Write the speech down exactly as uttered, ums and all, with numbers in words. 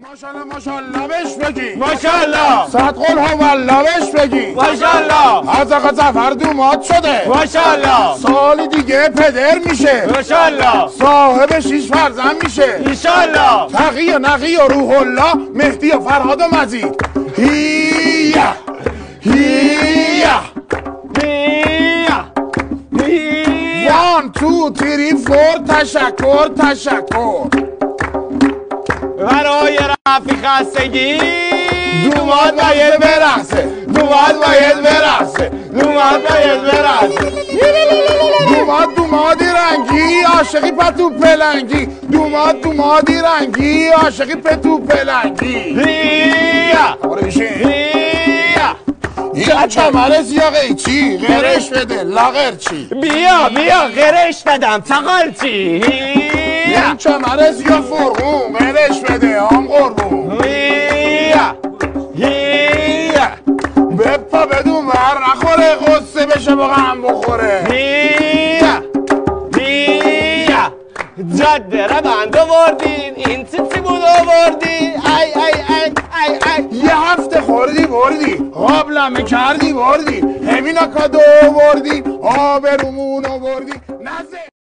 ماشالله ماشالله بهش بگی ماشالله صد قول هوالله بهش بگی ماشالله از آقا ظفر دومات شده ماشالله سالی دیگه پدر میشه ماشالله صاحب شیش فرزند میشه انشالله تقی و نقی و روح الله مهدی و فرهاد و مزید هیه هیه هیا هیا وان تو تیری فور تشکر تشکر برای رفی خستگی دوماد باید برقصه دوماد باید برقصه دوماد باید برقصه دوماد دومادی رنگی عاشقی پتو پلنگی دوماد دومادی رنگی عاشقی پتو پلنگی هیا آره میشه هیا این کمره سیاه قیچی غرش بده لاغر چی بیا بیا غرش بدم تقال چی هیا این کمره سیاه فرقون غرش بده آم قربون هیا هیا بپا بدون ور نخوره قصه بشه با غم بخوره هیا هیا جاده را بند آوردین این چیزی بود آوردی ای ای ای ای ای یه هفته خوردی بردی قابلمه کردی بردی همینا کادو بردی آبرومون آوردی نزه